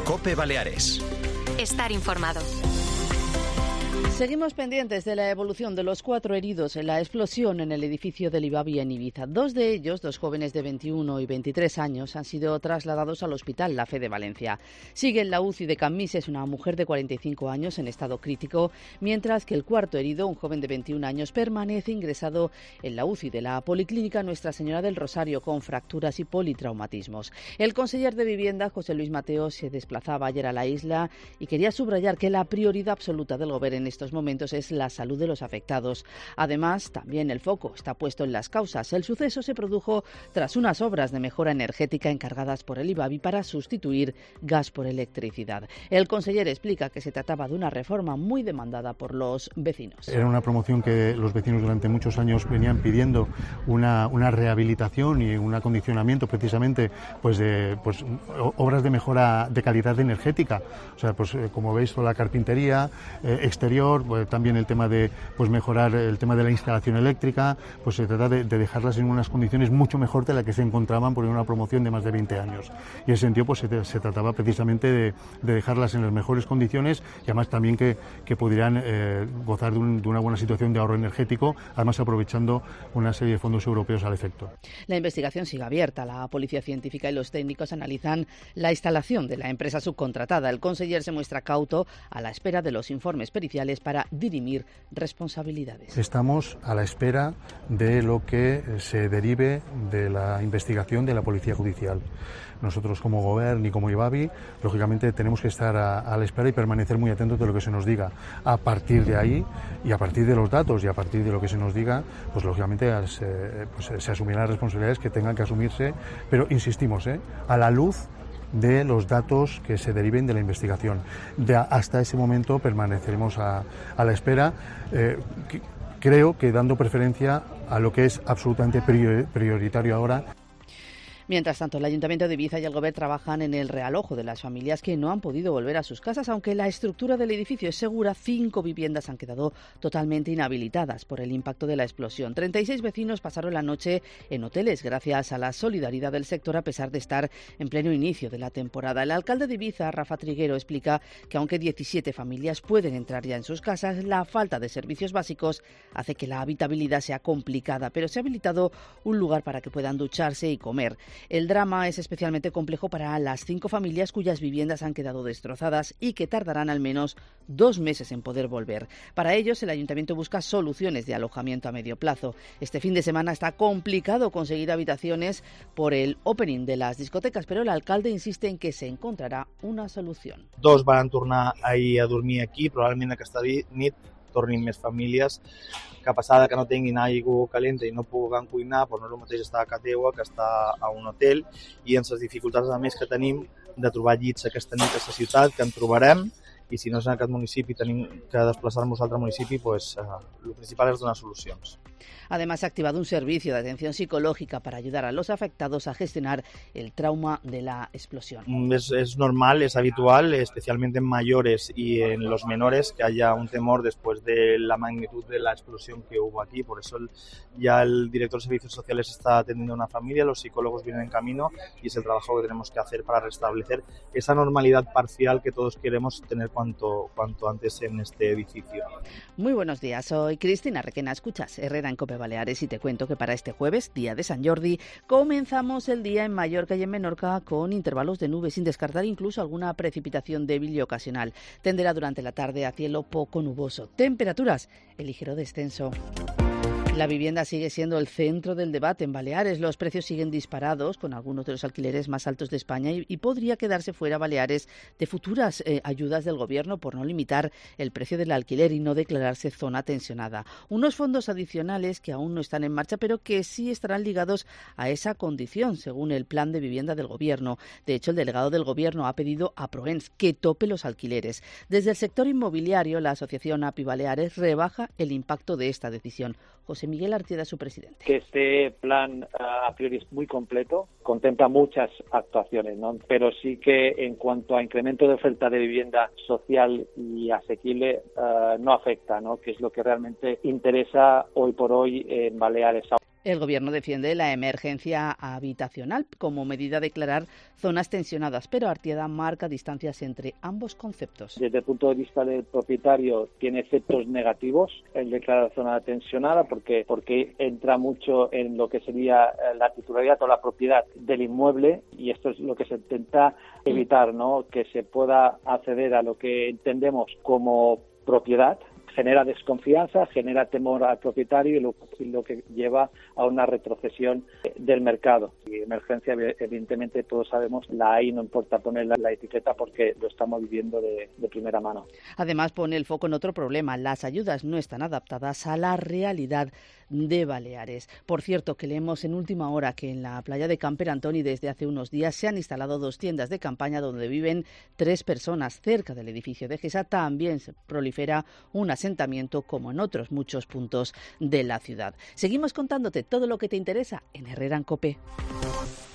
COPE Baleares. Estar informado. Seguimos pendientes de la evolución de los 4 heridos en la explosión en el edificio del IBABI en Ibiza. 2 de ellos, 2 jóvenes de 21 y 23 años, han sido trasladados al Hospital La Fe de Valencia. Sigue en la UCI de Camís, una mujer de 45 años en estado crítico, mientras que el cuarto herido, un joven de 21 años, permanece ingresado en la UCI de la Policlínica Nuestra Señora del Rosario con fracturas y politraumatismos. El conseller de Vivienda, José Luis Mateo, se desplazaba ayer a la isla y quería subrayar que la prioridad absoluta del Gobierno en estos momentos es la salud de los afectados. Además, también el foco está puesto en las causas. El suceso se produjo tras unas obras de mejora energética encargadas por el IBABI para sustituir gas por electricidad. El conseller explica que se trataba de una reforma muy demandada por los vecinos. Era una promoción que los vecinos durante muchos años venían pidiendo, una rehabilitación y un acondicionamiento precisamente de obras de mejora de calidad energética. O sea, como veis, toda la carpintería exterior, también el tema de mejorar el tema de la instalación eléctrica, se trata de dejarlas en unas condiciones mucho mejor de las que se encontraban por una promoción de más de 20 años. Y en ese sentido se trataba precisamente de dejarlas en las mejores condiciones y además también que pudieran gozar de una buena situación de ahorro energético, además aprovechando una serie de fondos europeos al efecto. La investigación sigue abierta. La Policía Científica y los técnicos analizan la instalación de la empresa subcontratada. El conseller se muestra cauto a la espera de los informes periciales para dirimir responsabilidades. Estamos a la espera de lo que se derive de la investigación de la Policía Judicial. Nosotros como Gobierno y como IBABI, lógicamente tenemos que estar a la espera y permanecer muy atentos de lo que se nos diga. A partir de ahí y a partir de los datos y a partir de lo que se nos diga, lógicamente se asumirán las responsabilidades que tengan que asumirse, pero insistimos, a la luz de los datos que se deriven de la investigación. Hasta ese momento permaneceremos a la espera, creo que dando preferencia a lo que es absolutamente prioritario ahora. Mientras tanto, el Ayuntamiento de Ibiza y el Gobierno trabajan en el realojo de las familias que no han podido volver a sus casas. Aunque la estructura del edificio es segura, 5 viviendas han quedado totalmente inhabilitadas por el impacto de la explosión. 36 vecinos pasaron la noche en hoteles gracias a la solidaridad del sector a pesar de estar en pleno inicio de la temporada. El alcalde de Ibiza, Rafa Triguero, explica que aunque 17 familias pueden entrar ya en sus casas, la falta de servicios básicos hace que la habitabilidad sea complicada, pero se ha habilitado un lugar para que puedan ducharse y comer. El drama es especialmente complejo para las 5 familias cuyas viviendas han quedado destrozadas y que tardarán al menos 2 meses en poder volver. Para ellos, el Ayuntamiento busca soluciones de alojamiento a medio plazo. Este fin de semana está complicado conseguir habitaciones por el opening de las discotecas, pero el alcalde insiste en que se encontrará una solución. 2 van tornar ahir a dormir aquí, probablement aquesta nit tornin més famílies. Que a passar que no tinguin aigua calenta i no puguen cuinar, no és el mateix estar a casa teua que estar a un hotel, i amb les dificultats a més que tenim de trobar llits aquesta nit a la ciutat, que en trobarem, i si no és en aquest municipi tenim que desplaçar-nos a un altre municipi, el principal és donar solucions. Además, ha activado un servicio de atención psicológica para ayudar a los afectados a gestionar el trauma de la explosión. Es normal, es habitual, especialmente en mayores y en los menores, que haya un temor después de la magnitud de la explosión que hubo aquí. Por eso ya el director de Servicios Sociales está atendiendo a una familia, los psicólogos vienen en camino y es el trabajo que tenemos que hacer para restablecer esa normalidad parcial que todos queremos tener cuanto antes en este edificio. Muy buenos días, soy Cristina Requena, escuchas Herrera en COPE Baleares y te cuento que para este jueves, día de San Jordi, comenzamos el día en Mallorca y en Menorca con intervalos de nubes, sin descartar incluso alguna precipitación débil y ocasional. Tenderá durante la tarde a cielo poco nuboso. Temperaturas en ligero descenso. La vivienda sigue siendo el centro del debate en Baleares. Los precios siguen disparados, con algunos de los alquileres más altos de España, y podría quedarse fuera Baleares de futuras ayudas del Gobierno por no limitar el precio del alquiler y no declararse zona tensionada. Unos fondos adicionales que aún no están en marcha, pero que sí estarán ligados a esa condición, según el plan de vivienda del Gobierno. De hecho, el delegado del Gobierno ha pedido a Proens que tope los alquileres. Desde el sector inmobiliario, la asociación API Baleares rebaja el impacto de esta decisión. José Miguel Artieda, su presidente. Que este plan a priori es muy completo, contempla muchas actuaciones, ¿no? Pero sí que en cuanto a incremento de oferta de vivienda social y asequible no afecta, ¿no? Que es lo que realmente interesa hoy por hoy en Baleares. El Gobierno defiende la emergencia habitacional como medida de declarar zonas tensionadas, pero Artieda marca distancias entre ambos conceptos. Desde el punto de vista del propietario tiene efectos negativos el declarar zona tensionada porque entra mucho en lo que sería la titularidad o la propiedad del inmueble, y esto es lo que se intenta evitar, ¿no? Que se pueda acceder a lo que entendemos como propiedad. Genera desconfianza, genera temor al propietario y lo que lleva a una retrocesión del mercado. Y emergencia, evidentemente, todos sabemos, la hay, no importa poner la etiqueta porque lo estamos viviendo de primera mano. Además, pone el foco en otro problema. Las ayudas no están adaptadas a la realidad de Baleares. Por cierto, que leemos en última hora que en la playa de Camper Antoni desde hace unos días se han instalado 2 tiendas de campaña donde viven 3 personas. Cerca del edificio de GESA también se prolifera un asentamiento como en otros muchos puntos de la ciudad. Seguimos contándote todo lo que te interesa en Herrera en COPE.